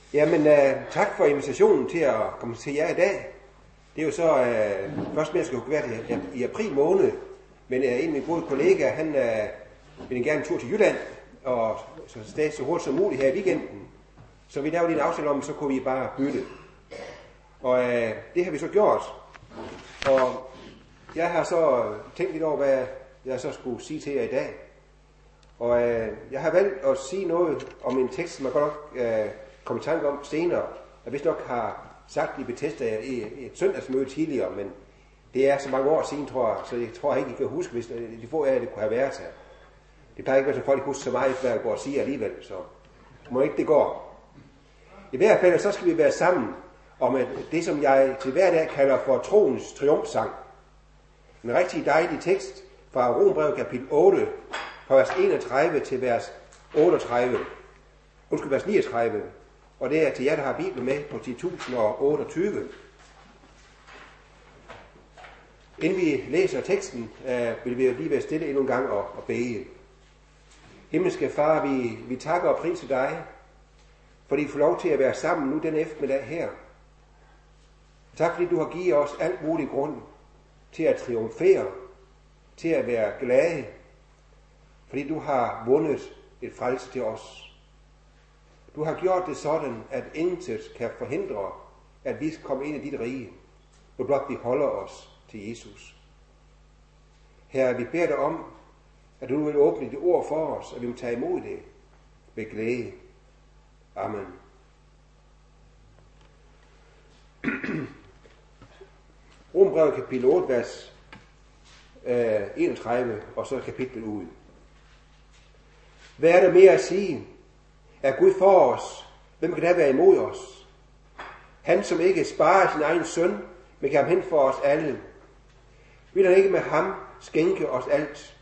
Jamen, tak for invitationen til at komme til jer i dag. Det er jo så først med, at jeg skal være det i april måned, men en af mine gode kollegaer, han vil gerne en tur til Jylland, og så hurtigt som muligt her i weekenden. Så vi lavede lige en aftale om, så kunne vi bare bytte. Og det har vi så gjort. Og jeg har så tænkt lidt over, hvad jeg så skulle sige til jer i dag. Og jeg har valgt at sige noget om en tekst, som jeg godt nok komme i tanke om senere. Jeg vist nok har sagt i Bethesda i et søndagsmøde tidligere, men det er så mange år siden, tror jeg, så jeg tror ikke, I kan huske, hvis de få af det kunne have været her. Det plejer ikke at være, så folk husker så meget, hvad jeg går og siger alligevel, så må ikke det går. I hvert fald, så skal vi være sammen om det, som jeg til hver dag kalder for troens triumfsang. En rigtig dejlig tekst fra Romerbrevet kapitel 8, fra vers 31 til vers 38. Vers 39. Og det er til jer, der har Bibelen med på 10.028. Inden vi læser teksten, vil vi lige være stille endnu en gang og bede. Himmelske Far, vi takker og priser dig, fordi vi får lov til at være sammen nu den eftermiddag her. Tak fordi du har givet os alt mulig grund til at triumfere, til at være glade, fordi du har vundet et frelse til os. Du har gjort det sådan, at intet kan forhindre, at vi kommer ind i dit rige, når blot vi holder os til Jesus. Herre, vi beder dig om, at du vil åbne dit ord for os, og vi vil tage imod det med glæde. Amen. Romerbrevet kapitel 8, vers 31, og så kapitlet ud. Hvad er der mere at sige? Er Gud for os? Hvem kan da være imod os? Han, som ikke sparer sin egen søn, men kan ham hen for os alle. Vil han ikke med ham skænke os alt?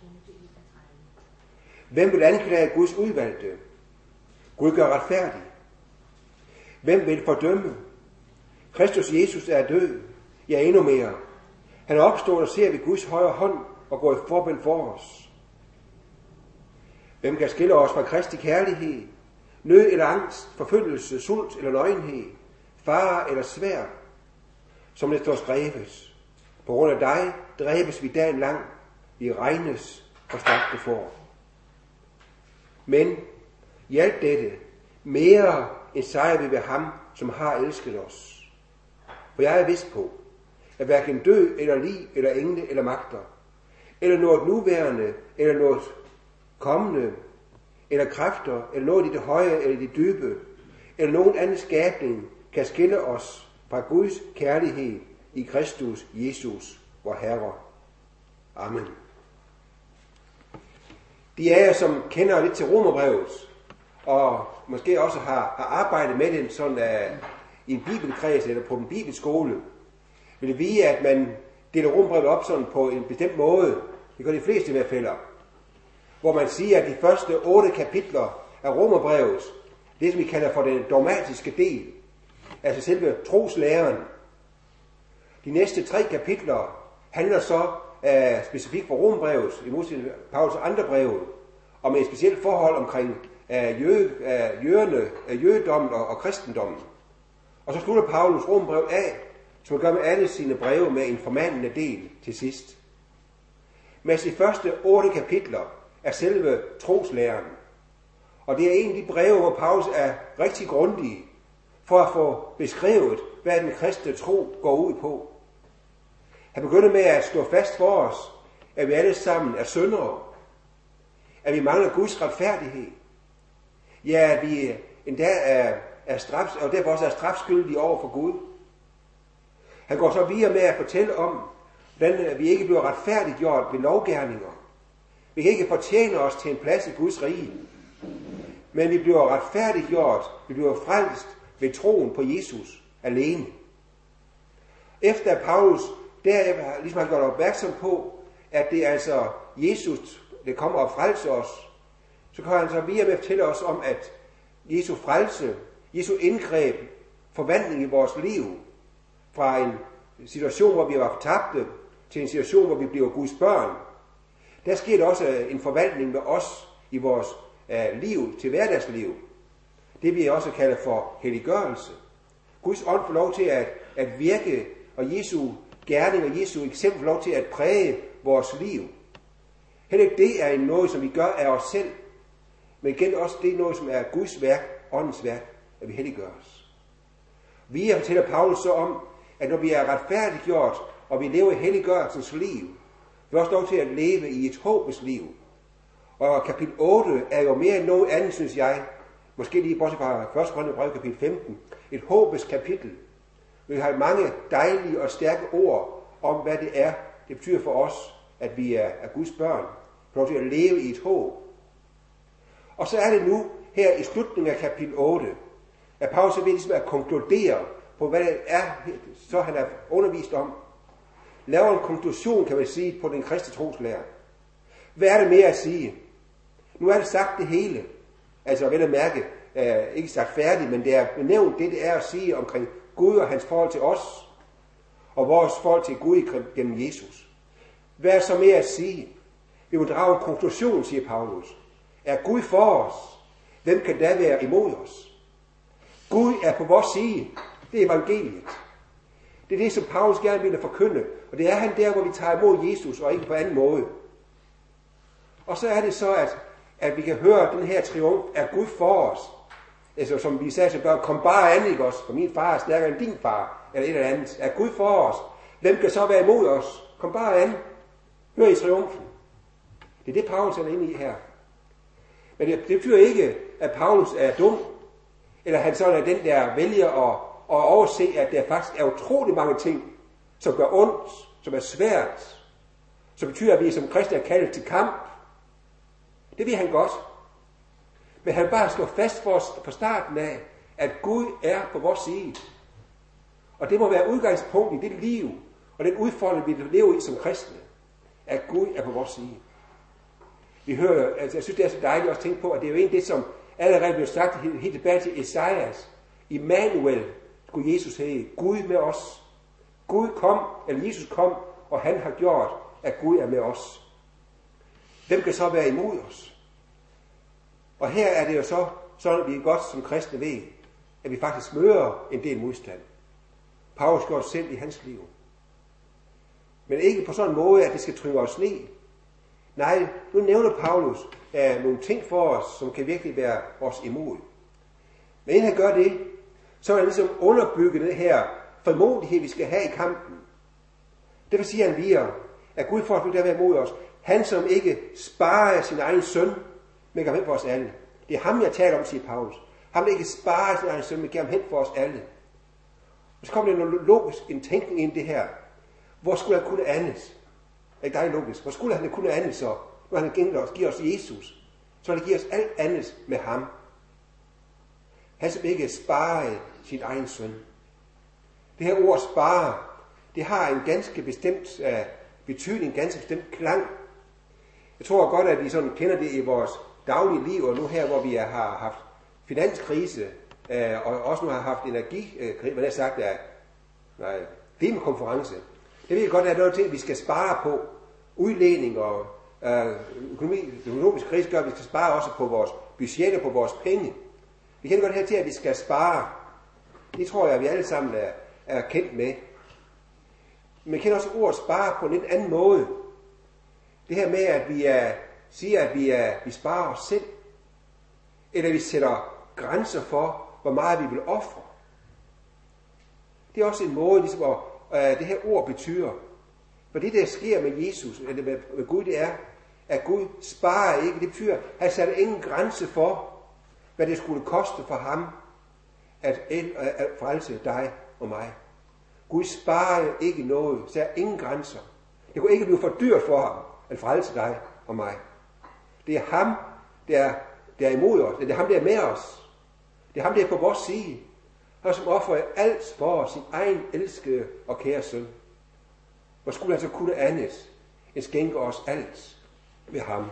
Hvem vil anklage Guds udvalgte? Gud gør retfærdig. Hvem vil fordømme? Kristus Jesus er død. Ja, endnu mere. Han er opstået og ser ved Guds højre hånd og går i forbind for os. Hvem kan skille os fra Kristi kærlighed? Nød eller angst, forfølgelse, sult eller nøgenhed, fare eller sværd, som det står skrevet. På grund af dig dræbes vi dagen lang, vi regnes for slagte får. Men i alt dette, mere end sejrer vi ved ham, som har elsket os. For jeg er vist på, at hverken død eller liv eller engle eller magter, eller noget nuværende eller noget kommende, eller kræfter, eller noget i det høje eller i det dybe, eller nogen anden skabning, kan skille os fra Guds kærlighed i Kristus Jesus, vor Herre. Amen. De af jer, som kender lidt til Romerbrevet, og måske også har arbejdet med den sådan i en bibelkreds eller på en bibelskole, vil vide, at man deler Romerbrevet op sådan på en bestemt måde. Det gør de fleste i hvert fald. Hvor man siger, at de første 8 kapitler af Romerbrevet, det som vi kalder for den dogmatiske del, altså selve troslæren. De næste 3 kapitler handler så specifikt for Romerbrevet, i modsætning til Paulus andre breve, om et specielt forhold omkring jødedommen og kristendommen. Og så slutter Paulus Romerbrevet af, som han gør med alle sine breve, med en formandende del til sidst. Men de første 8 kapitler er selve troslæren. Og det er en af de breve, hvor Paulus er rigtig grundig for at få beskrevet, hvad den kristne tro går ud på. Han begynder med at slå fast for os, at vi alle sammen er syndere. At vi mangler Guds retfærdighed. Ja, at vi endda er straf, og derfor også er strafskyldige over for Gud. Han går så videre med at fortælle om, hvordan vi ikke bliver retfærdiggjort ved lovgerninger. Vi kan ikke fortjene os til en plads i Guds rige. Men vi bliver retfærdiggjort, vi bliver frelst ved troen på Jesus alene. Efter at Paulus der ligesom har gjort opmærksom på, at det er altså Jesus, der kommer og frelser os, så kan han så videre med at fortælle os om, at Jesu frelse, Jesu indgreb, forvandling i vores liv, fra en situation, hvor vi var fortabte, til en situation, hvor vi bliver Guds børn, der sker der også en forvandling med os i vores liv til hverdagsliv. det vi også kalder for helliggørelse. Guds ånd får lov til at virke, og Jesu gerning og Jesu eksempel får lov til at præge vores liv. Heller ikke det er noget, som vi gør af os selv, men igen også det er noget, som er Guds værk, åndens værk, at vi helliggør os. Vi fortæller Paulus så om, at når vi er retfærdiggjort, og vi lever i helliggørelsens liv, vi også lov til at leve i et håbets liv. Og kapitel 8 er jo mere end noget andet, synes jeg, måske lige bortset fra 1. Korintherbrev kapitel 15, et håbets kapitel. Vi har mange dejlige og stærke ord om, hvad det er, det betyder for os, at vi er Guds børn, for lov til at leve i et håb. Og så er det nu, her i slutningen af kapitel 8, at Paulus er ved ligesom at konkludere på, hvad det er, så han er undervist om. Laver en konklusion, kan man sige, på den kristne troslære. Hvad er det mere at sige? Nu er det sagt det hele. Altså vel at mærke, ikke sagt færdigt, men det er nævnt det er at sige omkring Gud og hans forhold til os, og vores forhold til Gud gennem Jesus. Hvad er så mere at sige? Vi må drage en konklusion, siger Paulus. Er Gud for os? Hvem kan da være imod os? Gud er på vores side. Det er evangeliet. Det er det, som Paulus gerne ville forkynde. Og det er han der, hvor vi tager imod Jesus, og ikke på anden måde. Og så er det så, at vi kan høre den her triumf, er Gud for os. Altså, som vi sagde til børn, kom bare an, ikke også? For min far er stærkere end din far, eller et eller andet. Er Gud for os? Hvem kan så være imod os? Kom bare an. Hør i triumfen. Det er det, Paulus er inde i her. Men det betyder ikke, at Paulus er dum, eller han sådan er den, der vælger at overse, at der faktisk er utrolig mange ting, som gør ondt, som er svært, som betyder, at vi som kristne er kaldet til kamp. Det vil han godt. Men han bare slår fast for os fra starten af, at Gud er på vores side. Og det må være udgangspunkt i det liv, og den udfordring, vi lever i som kristne, at Gud er på vores side. Vi hører, altså jeg synes, det er så dejligt at tænke på, at det er jo egentlig det, som allerede blev sagt helt tilbage til Esajas. Immanuel skulle Jesus hedde, Gud med os. Gud kom, eller Jesus kom, og han har gjort, at Gud er med os. Hvem kan så være imod os? Og her er det jo så, sådan at vi godt som kristne ved, at vi faktisk møder en del modstand. Paulus gjorde det selv i hans liv. Men ikke på sådan en måde, at det skal trynge os ned. Nej, nu nævner Paulus nogle ting for os, som kan virkelig være os imod. Men inden han gør det, så er han ligesom underbygget den her formodighed, vi skal have i kampen. Derfor siger han videre, at Gud for at være imod os. Han, som ikke sparer sin egen søn, men gav hen for os alle. Det er ham, jeg taler om, siger Paulus. Ham, der ikke sparer sin egen søn, men gav hen for os alle. Og så kommer der noget logisk, en tænkning ind i det her. Hvor skulle han kunne andet? Er ikke dejligt logisk? Hvor skulle han kunne andet så? Når han giver os Jesus, så vil han give os alt andet med ham. Han, som ikke sparer sin egen søn. Det her ord spare, det har en ganske bestemt betydning, en ganske bestemt klang. Jeg tror godt, at vi sådan kender det i vores daglige liv, og nu her, hvor vi har haft finanskrise, og også nu har haft energikrise, hvad det er sagt af klimakonference. Det ved jeg godt, at der er noget ting, vi skal spare på. Udledning og økonomisk krise gør, at vi skal spare også på vores budgetter, på vores penge. Vi kender godt her til, at vi skal spare. Det tror jeg, at vi alle sammen er kendt med. Men vi kender også ordet spare på en lidt anden måde. Det her med, at vi siger, at vi sparer os selv. Eller vi sætter grænser for, hvor meget vi vil ofre. Det er også en måde, ligesom det her ord betyder. For det, der sker med Jesus, eller med Gud, det er, at Gud sparer ikke. Det betyder, at han satte ingen grænse for, hvad det skulle koste for ham, at frelse dig og mig. Gud sparer ikke noget, så er ingen grænser. Det kunne ikke blive for dyrt for ham, at frelse dig og mig. Det er ham, der er imod os. Det er ham, der er med os. Det er ham, der er på vores side. Han som offrer alt for sin egen elskede og kære søn. Hvor skulle han så kunne andet end skænke os alt ved ham?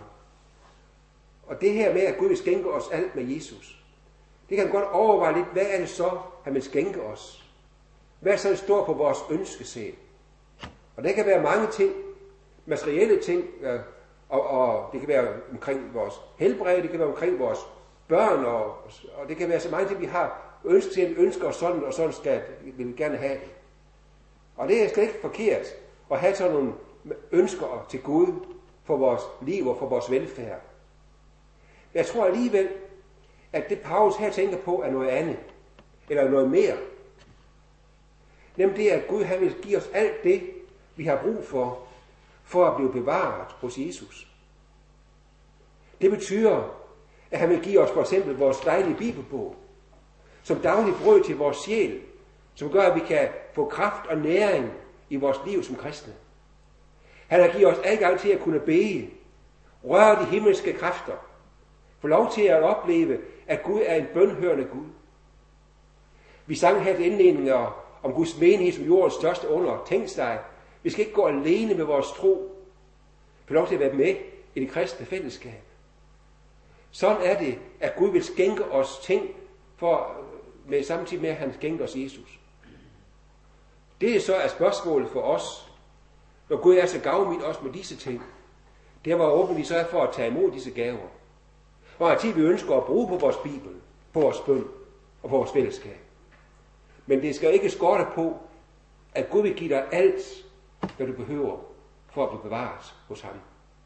Og det her med, at Gud vil skænke os alt med Jesus, det kan godt overveje lidt, hvad er det så, han vil skænke os? Hvad er så, det står på vores ønskeseddel? Og det kan være mange ting, materielle ting, og det kan være omkring vores helbred, det kan være omkring vores børn, og det kan være så meget til, vi har ønsker og sådan skal vi gerne have det. Og det er slet ikke forkert at have sådan nogle ønsker til Gud for vores liv og for vores velfærd. Jeg tror alligevel, at det Paulus her tænker på er noget andet, eller noget mere. Nemlig det, at Gud han vil give os alt det, vi har brug for at blive bevaret hos Jesus. Det betyder, at han vil give os for eksempel vores dejlige bibelbog, som daglig brød til vores sjæl, som gør, at vi kan få kraft og næring i vores liv som kristne. Han har givet os adgang til at kunne bede, røre de himmelske kræfter, få lov til at opleve, at Gud er en bønhørende Gud. Vi sang her til indledninger om Guds menighed som jordens største under. Tænk dig, vi skal ikke gå alene med vores tro. Få lov til at være med i det kristne fællesskab. Sådan er det, at Gud vil skænke os ting, samtidig med, at han skænker os Jesus. Det så er spørgsmålet for os, når Gud er så gavmild også med disse ting. Det var åbent, vi så er for at tage imod disse gaver. Og at vi ønsker at bruge på vores bibel, på vores bøn og på vores fællesskab. Men det skal ikke skorte på, at Gud vil give dig alt, hvad du behøver for at blive bevaret hos ham.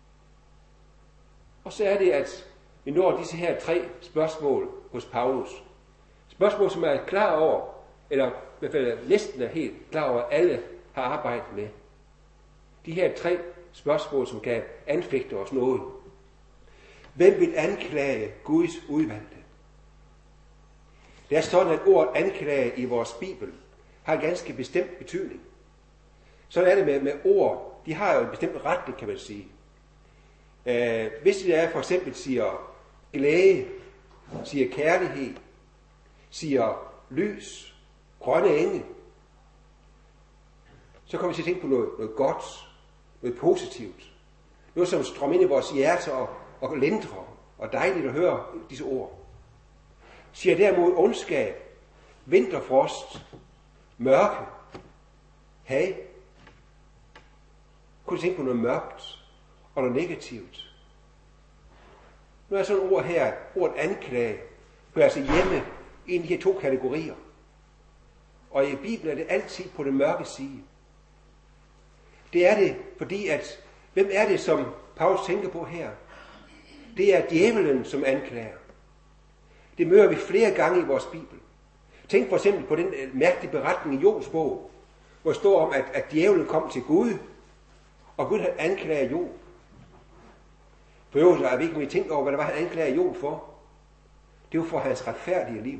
Og så er det, at vi når disse her 3 spørgsmål hos Paulus. Spørgsmål, som er klar over, eller i hvert fald næsten er helt klar over, at alle har arbejdet med. De her 3 spørgsmål, som kan anfægte os noget. Hvem vil anklage Guds udvalgte? Det er sådan, at ordet anklage i vores Bibel har en ganske bestemt betydning. Sådan er det med ord. De har jo en bestemt retning, kan man sige. Hvis det er for eksempel siger glæde, siger kærlighed, siger lys, grønne enge, så kommer vi til at tænke på noget godt, noget positivt. Noget, som strømmer ind i vores hjerter og lindrer, og dejligt at høre disse ord. Siger derimod ondskab, vinterfrost, mørke, hag. Kunne du tænke på noget mørkt og noget negativt? Nu er sådan et ord her, ordet anklage, hører altså hjemme i de her 2 kategorier. Og i Bibelen er det altid på den mørke side. Det er det, fordi at, hvem er det, som Paulus tænker på her? Det er djævelen, som anklager. Det møder vi flere gange i vores Bibel. Tænk for eksempel på den mærkelige beretning i Jobs bog, hvor det står om, at djævelen kom til Gud, og Gud havde anklaget Job. For Job har vi ikke tænkt over, hvad det var, han anklagede Job for. Det var for hans retfærdige liv.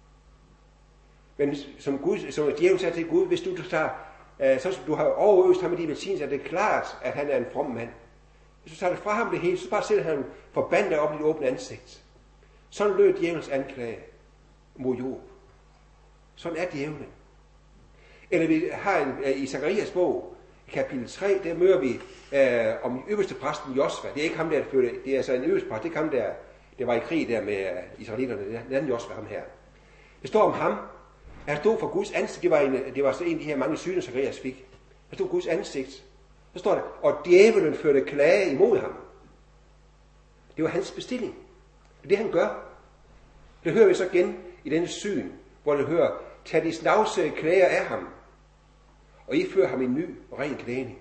Men som djævelen sagde til Gud, hvis du tager, så du har overøst ham med de velsignelser, er det klart, at han er en from mand. Hvis du tager det fra ham det hele, så bare sætter han forbandet op i det åbne ansigt. Sådan lød djævelens anklage mod Job. Sådan er djævlen. Eller vi har i Zakarias bog, kapitel 3, der møder vi om øverste præsten Josva. Det er ikke ham der, det er altså en øverste præst, det er ham der var i krig der med israelitterne, den anden Josva, ham her. Det står om ham, at han stod for Guds ansigt, det var så en af de her mange syner, Zakarias fik. Han stod Guds ansigt. Så står der, og djævelen førte klage imod ham. Det var hans bestilling. Det er det, han gør. Det hører vi så igen i denne syn, hvor det hører, tag de snavsede klager af ham, og I fører ham en ny og ren klædning.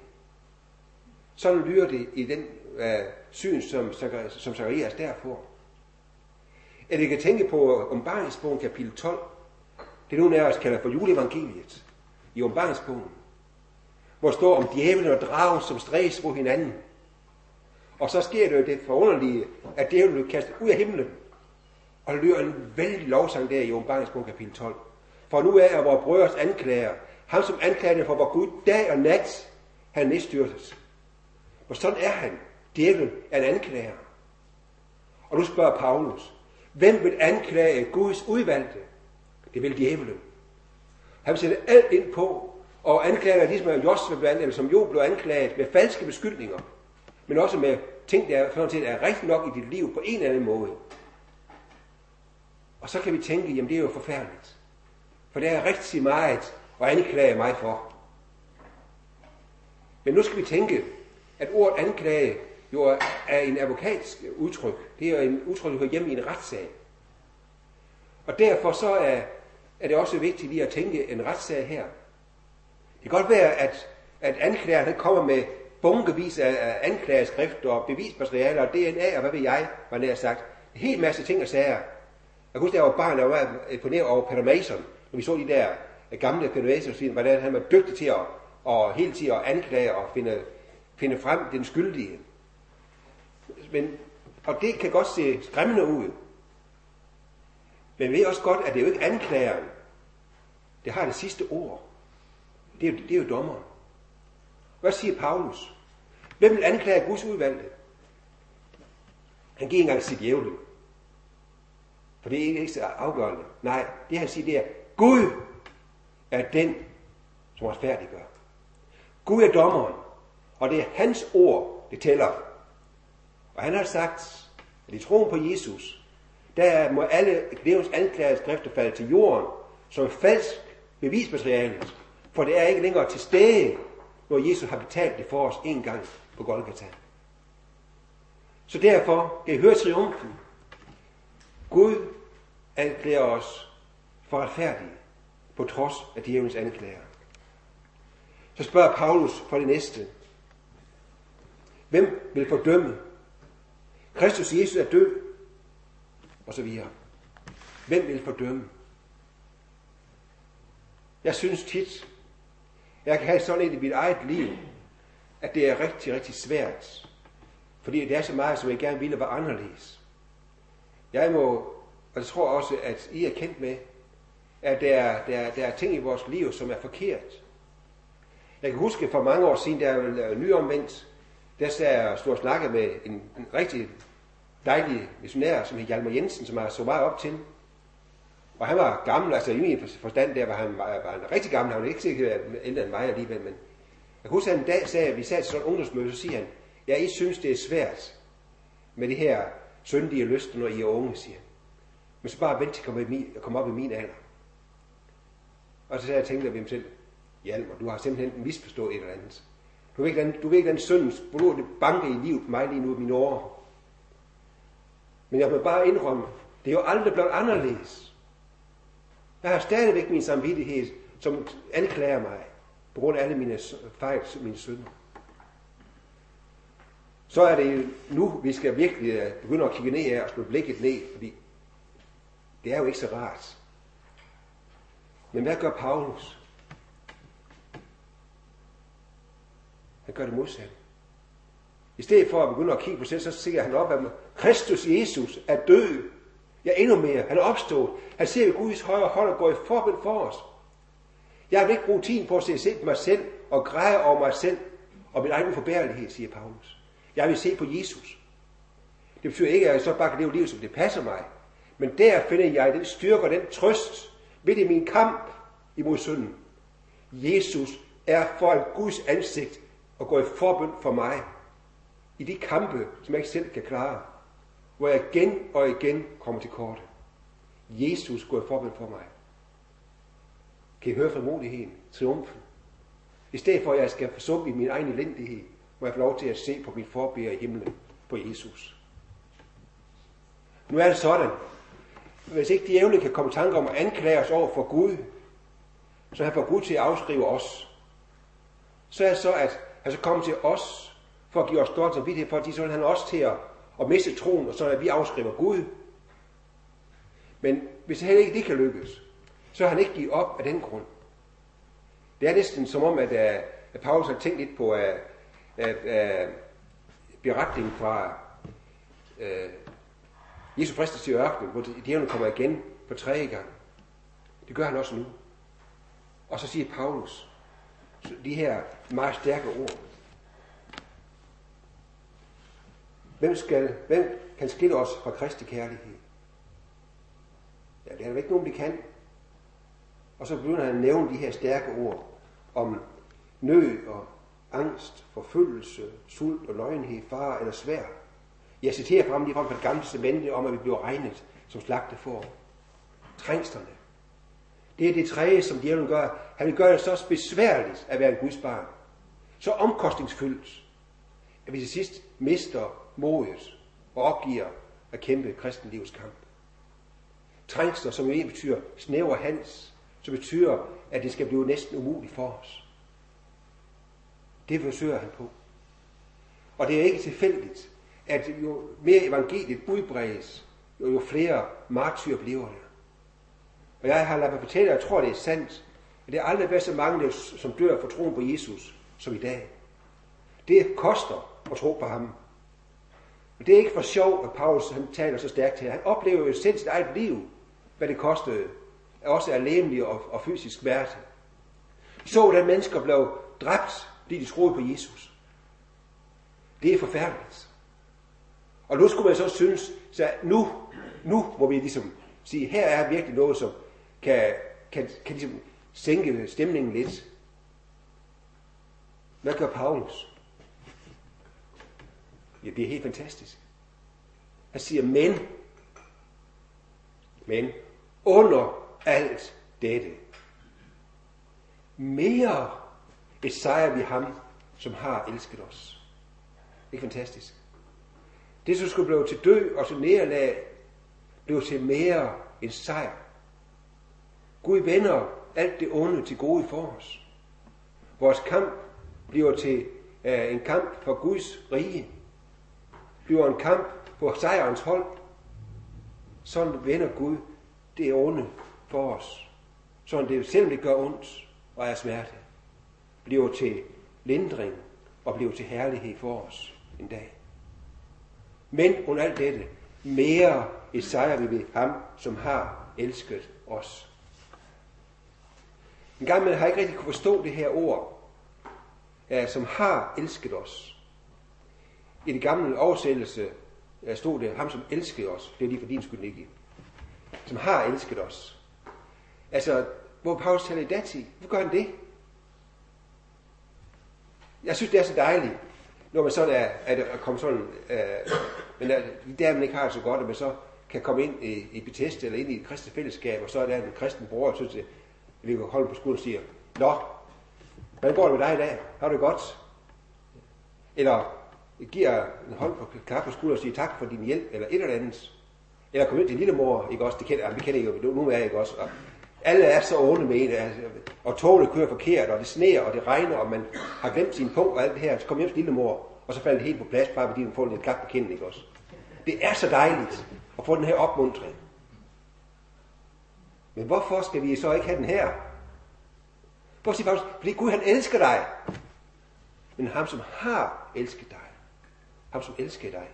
Sådan lyder det i den syn, som Zakarias der får. Eller I kan tænke på Åbenbaringsbogen kapitel 12. Det er nogen af os kalder for juleevangeliet i Åbenbaringsbogen, hvor står om djævlen og dragen, som stræs på hinanden. Og så sker det jo det forunderlige, at djævlen bliver kastet ud af himlen. Og der lyder en vældig lovsang der i Åbenbaringsbogen kapitel 12. For nu er vores brødres anklager, ham som anklager for vor Gud dag og nat, han nedstyrtes. Og sådan er han. Djævlen er en anklager. Og nu spørger Paulus, hvem vil anklage Guds udvalgte? Det vil djævlen. Han vil sætte alt ind på, og anklager ligesom Josva blandt, eller som Job blev anklaget med falske beskyldninger, men også med ting, der er rigtig nok i dit liv på en eller anden måde. Og så kan vi tænke, jamen det er jo forfærdeligt. For det er rigtig meget at anklage mig for. Men nu skal vi tænke, at ordet anklage jo er en advokatsk udtryk. Det er jo en udtryk, der hører hjemme i en retssag. Og derfor så er det også vigtigt lige at tænke en retssag her. Det kan godt være, at anklageren han kommer med bunkevis af anklageskrift og bevismaterialer og DNA og hvad ved jeg, man har sagt. En hel masse ting og sager. Jeg kan huske, da jeg var barn, jeg var imponeret over Peter Mason, når vi så de der gamle Peter Mason-film, hvordan han var dygtig til at hele tiden at anklage og finde frem den skyldige. Og det kan godt se skræmmende ud. Men vi ved også godt, at det er jo ikke anklageren. Det har det sidste ord. Det er jo dommeren. Hvad siger Paulus? Hvem vil anklage Guds udvalgte? Han giver ikke engang sit djævle. For det er ikke så afgørende. Nej, det han siger, det er, Gud er den, som retfærdiggør. Gud er dommeren, og det er hans ord, det tæller. Og han har sagt, at i troen på Jesus, der må alle levens anklageskrifter falde til jorden, som falsk bevismateriale, for det er ikke længere til stede, når Jesus har betalt det for os en gang på Golgata. Så derfor kan I høre triumfen. Gud anklager os for retfærdige, på trods af djævelens anklager. Så spørger Paulus for det næste. Hvem vil fordømme? Kristus Jesus er død, og så videre. Hvem vil fordømme? Jeg synes tit, jeg kan have sådan et i mit eget liv, at det er rigtig, rigtig svært. Fordi det er så meget, som jeg gerne ville være anderledes. Jeg må, og jeg tror også, at I er kendt med, at der er ting i vores liv, som er forkert. Jeg kan huske for mange år siden, da jeg var nyomvendt, der stod og snakkede med en rigtig dejlig missionær, som hed Hjalmar Jensen, som jeg så meget op til. Og han var gammel, altså i min forstand der var han rigtig gammel, han var ikke sikkert ældre end mig alligevel, men jeg kan huske, at en dag sagde, at vi sad til sådan en ungdomsmøde, så siger han, ja, I synes, det er svært med det her syndige lyst, når I er unge, siger han. Men så bare vent til at komme op i min alder. Og så jeg tænkte ved mig selv, Hjalmar, du har simpelthen misforstået et eller andet. Du ved ikke den syndens blod, banke i livet på mig lige nu i mine år. Men jeg må bare indrømme, det er jo aldrig blevet anderledes. Jeg har stadigvæk min samvittighed, som anklager mig, på grund af alle mine fejl, mine synder. Så er det nu, vi skal virkelig begynde at kigge ned af og slå blikket ned, fordi det er jo ikke så rart. Men hvad gør Paulus? Han gør det modsatte. I stedet for at begynde at kigge på sig, så siger han op, at Kristus Jesus er død. Ja, endnu mere. Han er opstået. Han ser jo Guds højre hånd og går i forbind for os. Jeg vil ikke bruge tiden på at se på mig selv og græde over mig selv og min egen uforbærlighed, siger Paulus. Jeg vil se på Jesus. Det betyder ikke, at jeg så bare kan leve livet, som det passer mig. Men der finder jeg den styrke og den trøst midt i min kamp imod synden. Jesus er foran Guds ansigt og går i forbøn for mig i de kampe, som jeg ikke selv kan klare, hvor jeg igen og igen kommer til kort. Jesus går i forbøn for mig. Kan I høre frimodigheden, triumfen? I stedet for, at jeg skal forsumpe i min egen elendighed, må jeg få lov til at se på min forbeder i himlen, på Jesus. Nu er det sådan, hvis ikke djævlen kan komme i tanke om at anklage os over for Gud, så han får Gud til at afskrive os. Så er det så, at han så kommer til os, for at give os stolt samvittighed, for så vil han også til at miste troen, og så at vi afskriver Gud. Men hvis det heller ikke det kan lykkes, så har han ikke givet op af den grund. Det er næsten som om, at Paulus har tænkt lidt på beretningen fra Jesu fristelse i ørkenen, hvor djævlen kommer igen for 3. gang. Det gør han også nu. Og så siger Paulus de her meget stærke ord. Hvem kan skille os fra Kristi kærlighed? Ja, det er der ikke nogen, der kan. Og så begynder han at nævne de her stærke ord om nød og angst, forfølgelse, sult og løgnehed, fare eller svær. Jeg citerer frem lige fra det gamle testamente om, at vi bliver regnet som slagtefår. Trængsterne. Det er det tredje, som djævlen gør. Han vil gøre det så besværligt at være en Guds barn. Så omkostningsfyldt, at vi til sidst mister modet og opgiver at kæmpe kristenlivets kamp. trængsler, som jo betyder snæver hals, som betyder, at det skal blive næsten umuligt for os. Det forsøger han på. Og det er ikke tilfældigt, at jo mere evangeliet udbredes, jo flere martyrer bliver der. Og jeg har ladet mig fortælle, og jeg tror, det er sandt, at det er aldrig været så mange, som dør for troen på Jesus, som i dag. Det koster at tro på ham. Og det er ikke for sjov, at Paulus han taler så stærkt her. Han oplever jo selv sit eget liv, hvad det kostede, også af legemlig og fysisk smerte. Så hvordan mennesker blev dræbt, fordi de troede på Jesus. Det er forfærdeligt. Og nu skulle man så synes, så nu må vi ligesom sige, her er virkelig noget, som kan ligesom sænke stemningen lidt. Hvad gør Paulus? Ja, det er helt fantastisk. Han siger, men under alt dette, mere besejrer vi ham, som har elsket os. Det er fantastisk. Det, som skulle blive til død og til nederlag, blev til mere en sejr. Gud vender alt det onde til gode for os. Vores kamp bliver til en kamp for Guds rige. Bliver en kamp på sejrens hold. Sådan vender Gud det onde for os. Sådan det, selvom det gør ondt og er smerte, bliver til lindring og bliver til herlighed for os en dag. Men under alt dette, mere besejrer vi ved ham, som har elsket os. En gang man har ikke rigtig kunne forstå det her ord, som har elsket os. I det gamle oversættelse stod det, ham som elskede os. Det er lige for din skyld, ikke? Som har elsket os. Altså, hvor Paulus taler i datid, hvorfor gør han det? Jeg synes, det er så dejligt, når man sådan er kommet sådan, men der man ikke har det så godt, at man så kan komme ind i Bethesda eller ind i et kristent fællesskab, og så er der en kristen bror, og så vi kan holde på skulderen og siger, nå, hvordan går det med dig i dag? Har du det godt? Eller giver en hånd på klap på skulderen og siger tak for din hjælp, eller et eller andet. Eller kommer ind til lille mor, ikke også? Vi kender jo nu er ikke også. Og alle er så onde med en, og togene kører forkert, og det sneer, og det regner, og man har glemt sin punkt og alt det her. Så kommer hjem til lille mor, og så falder det helt på plads, bare fordi man får lidt klap på kinden, ikke også? Det er så dejligt at få den her opmuntring. Men hvorfor skal vi så ikke have den her? Hvorfor siger Paulus? Fordi Gud han elsker dig. Men ham som har elsket dig. Ham som elsker dig.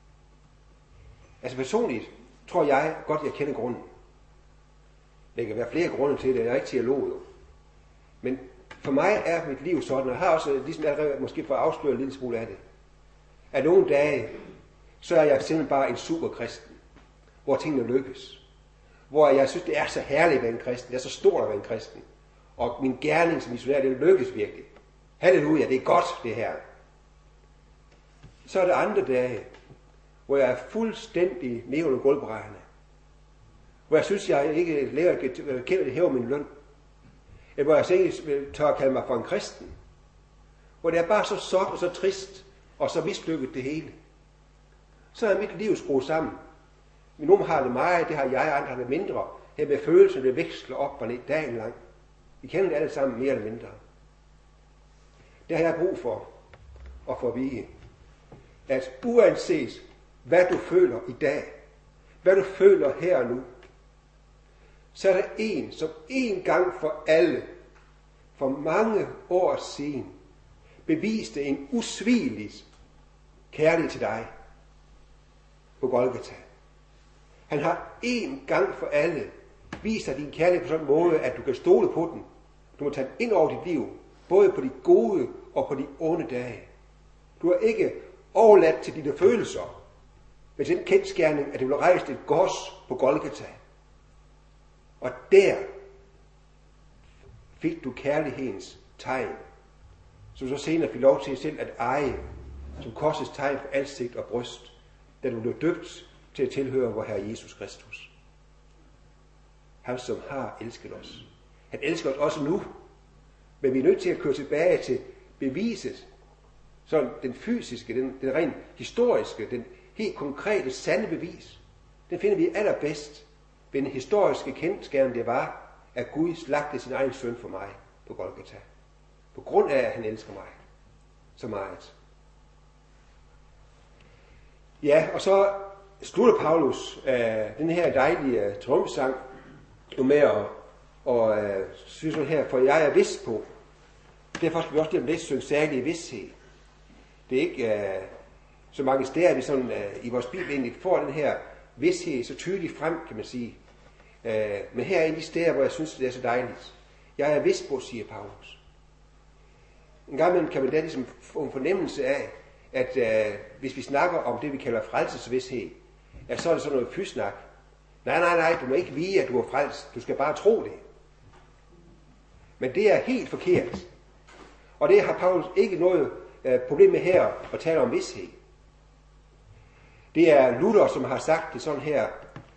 Altså personligt tror jeg godt, jeg kender grunden. Der kan være flere grunde til det. Jeg er ikke teolog jo. Men for mig er mit liv sådan, og jeg har også ligesom allerede måske fået afsløret en lille smule af det. At nogle dage, så er jeg simpelthen bare en superkristen. Hvor tingene lykkes. Hvor jeg synes, det er så herligt at være en kristen. Det er så stort at være en kristen. Og min gerning som missionær, det lykkes virkelig. Halleluja, det er godt det her. Så er der andre dage, hvor jeg er fuldstændig nede under gulvbrædderne. Hvor jeg synes, jeg ikke lærer hæve min løn. Eller hvor jeg ikke tør at kalde mig for en kristen. Hvor det er bare så sort og så trist, og så mislykket det hele. Så er mit liv skruet sammen. Men nogle har det meget, det har jeg, andre har det mindre. Her med følelsen, det veksler op og ned dagen lang. Vi kender det alle sammen mere eller mindre. Det har jeg brug for at få at vide, at uanset hvad du føler i dag, hvad du føler her og nu, så er der en, som en gang for alle, for mange år siden, beviste en usvigelig kærlighed til dig på Golgata. Han har en gang for alle vist dig din kærlighed på sådan en måde, at du kan stole på den. Du må tage den ind over dit liv, både på de gode og på de onde dage. Du er ikke overladt til dine følelser, med den kendsgerning, at det blev rejst et gods på Golgata. Og der fik du kærlighedens tegn, som så senere fik lov til selv at eje, som korsets tegn på ansigt og bryst, da du blev døbt til at tilhøre vor Herre Jesus Kristus. Han som har elsket os. Han elsker os også nu, men vi er nødt til at køre tilbage til beviset, sådan den fysiske, den rent historiske, den helt konkrete, sande bevis. Den finder vi allerbedst den historiske kendskærning det var, at Gud slagtede sin egen søn for mig på Golgata. På grund af, at han elsker mig så meget. Ja, og så slutter Paulus den her dejlige triumfsang med at synes sådan her, for jeg er vidst på. Derfor skal vi også lidt synge særlig vidsthed. Det er ikke så mange steder, vi sådan, i vores bibel egentlig får den her vidsthed så tydeligt frem, kan man sige. Men her er en af de steder, hvor jeg synes, det er så dejligt. Jeg er vidst på, siger Paulus. En gang imellem kan man da ligesom få en fornemmelse af, at hvis vi snakker om det, vi kalder frelsesvidsthed, at så er det sådan noget fysnak. Nej, du må ikke vide, at du er frelst. Du skal bare tro det. Men det er helt forkert. Og det har Paulus ikke noget problem med her at tale om vidsthed. Det er Luther, som har sagt det sådan her.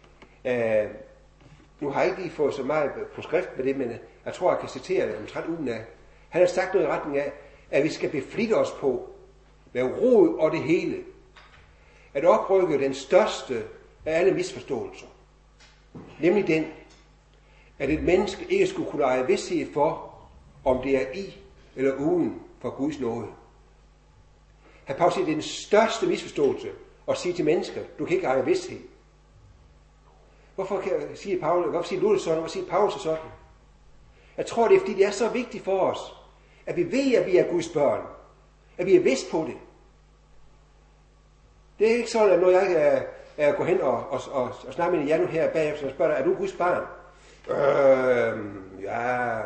Nu har jeg ikke lige fået så meget på skrift med det, men jeg tror, jeg kan citere det omtrent ugen af. Han har sagt noget i retning af, at vi skal beflitte os på med rod og det hele. At oprykke den største af alle misforståelser. Nemlig den, at et menneske ikke skulle kunne eje vidsthed for, om det er i eller uden for Guds nåde. Han Paulus siger, det er den største misforståelse at sige til mennesker, du kan ikke eje vidsthed. Hvorfor siger Luther sådan? Hvorfor siger Paulus sådan? Jeg tror, det er fordi, det er så vigtigt for os, at vi ved, at vi er Guds børn. At vi er vidst på det. Det er ikke sådan, at når jeg går hen og snakker med Jan her bagefter, og spørger dig, er du Guds barn? Ja,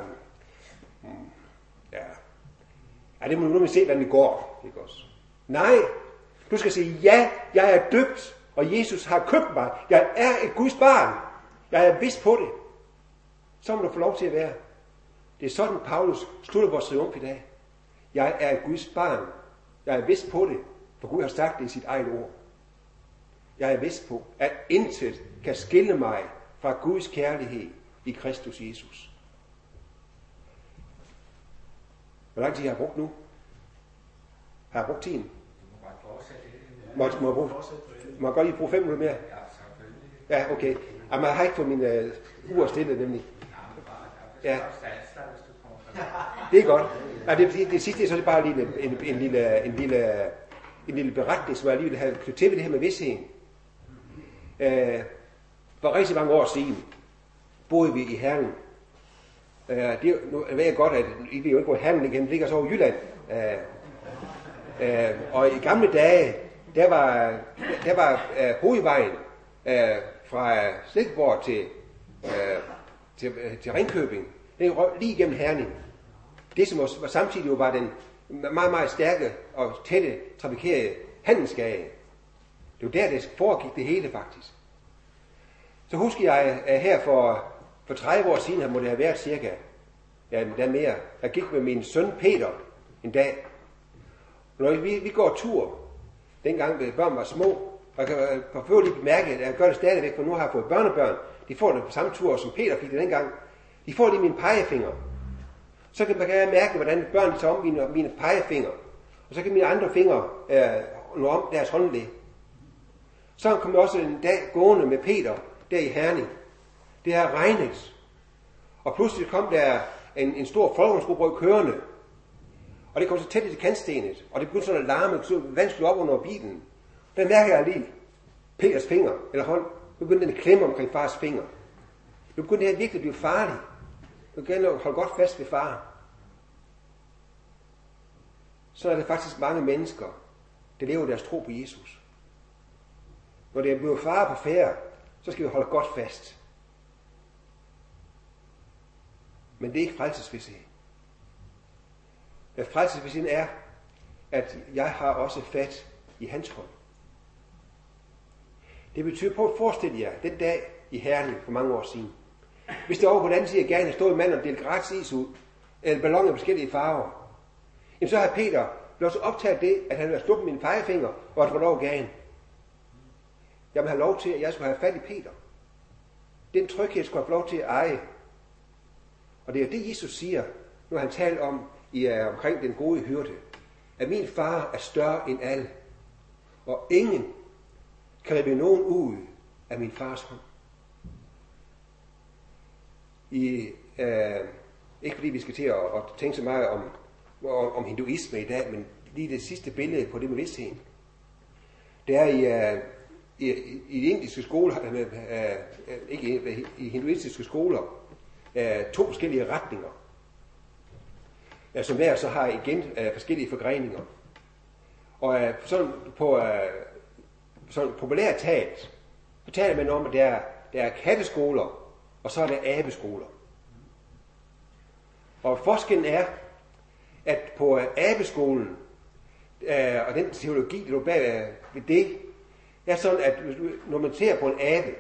det må nu se, hvordan det går. Ikke også? Nej, du skal sige, ja, jeg er døbt, og Jesus har købt mig. Jeg er et Guds barn. Jeg er vidst på det. Så må du få lov til at være. Det er sådan, Paulus slutter vores triumf i dag. Jeg er et Guds barn. Jeg er vidst på det, for Gud har sagt det i sit eget ord. Jeg er vidst på, at intet kan skille mig fra Guds kærlighed i Kristus Jesus. Hvor lang tid har jeg brugt nu? Har jeg brugt tiden? Må jeg godt lige bruge 5 minutter mere? Ja, okay. Jamen, jeg har ikke fået min ur stillet, nemlig. Ja. Det er godt. Ja, det sidste er så bare en lille beretning, som jeg lige vil have knyttet til ved det her med vidstheden. For rigtig mange år siden boede vi i Herning. Nu ved jeg godt, at I ved jo ikke, hvor Herning igen ligger så over Jylland. Og i gamle dage, der var hovedvejen fra Silkeborg til Ringkøbing, den røg lige igennem Herning. Det som var samtidig jo var den meget, meget stærke og tætte trafikerede handelsgade. Det var der, det foregik det hele faktisk. Så husker jeg her for 30 år siden, må det have været cirka, der mere. Jeg gik med min søn Peter en dag. Når vi går tur, dengang børn var små, og jeg kan for lige bemærke, at jeg gør det stadigvæk, for nu har jeg fået børnebørn. De får det på samme tur, som Peter fik det dengang. De får lige mine pegefinger. Så kan jeg mærke, hvordan børn tager om mine pegefinger. Og så kan mine andre fingre nå om deres håndled. Så kom jeg også en dag gående med Peter der i Herning. Det har regnet. Og pludselig kom der en stor folkevognsgruppe kørende. Og det kom så tæt til kantstenet. Og det begyndte sådan at larme, så vand skulle op under bilen. Der mærker jeg lige Peters finger, eller hånd. Nu begyndte den at klemme omkring fars finger. Nu begyndte det her virkelig at blive farligt. Nu begyndte at holde godt fast ved far. Så er der faktisk mange mennesker, der lever deres tro på Jesus. Når det er blevet fare på færre, så skal vi holde godt fast. Men det er ikke frelsesvidsthed. Men frelsesvidstheden er, at jeg har også fat i hans hånd. Det betyder på at forestille jer, den dag i Herning for mange år siden. Hvis det over på den anden side gerne stod en mand og delte gratis is ud, eller balloner af forskellige farver, jamen så har Peter blevet så optaget det, at han havde sluppet mine pegefinger, og at få lov at gagen. Jeg vil have lov til, at jeg skulle have fat i Peter. Den tryghed skulle jeg få lov til at eje. Og det er det, Jesus siger, når han taler om omkring den gode hyrde. At min far er større end alle. Og ingen kan rive nogen ud af min fars hånd. ikke fordi vi skal til at tænke så meget om hinduisme i dag, men lige det sidste billede på det med vidstheden. Det er i indiske skoler, ikke i hinduistiske skoler, 2 forskellige retninger, som hver så har igen forskellige forgreninger. Og sådan populært talt, så taler man om, at der er katteskoler, og så er der abeskoler. Og forskellen er, at på abeskolen, og den teologi, der er bag ved det, er sådan, at når man ser på en abe,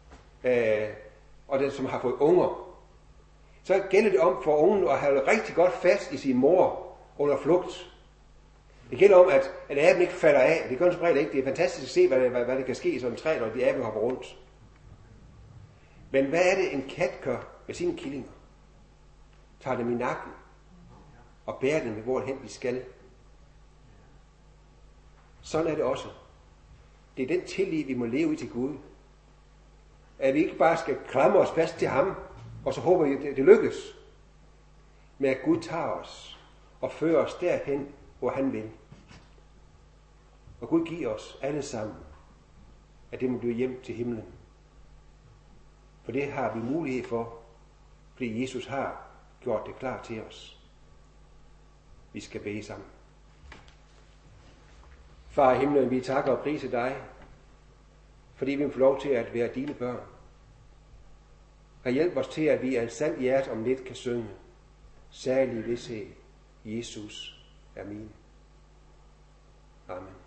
og den som har fået unger, så gælder det om for ungen at have rigtig godt fast i sin mor under flugt. Det gælder om, at aben ikke falder af. Det gør den som regel ikke. Det er fantastisk at se, hvad der kan ske i sådan en træ, når de aben hopper rundt. Men hvad er det, en kat gør med sine killinger? Tager dem i nakken og bærer dem, hvorhen de skal. Sådan er det også. Det er den tillid, vi må leve i til Gud. At vi ikke bare skal klamre os fast til ham, og så håber vi, det lykkes. Men at Gud tager os og fører os derhen, hvor han vil. Og Gud giver os alle sammen, at det må blive hjem til himlen. For det har vi mulighed for, fordi Jesus har gjort det klar til os. Vi skal bede sammen. Far i himlen, vi takker og priser dig, fordi vi får lov til at være dine børn. Og hjælp os til, at vi af en sand hjerte om lidt kan synge. Særlig vished, Jesus er min. Amen.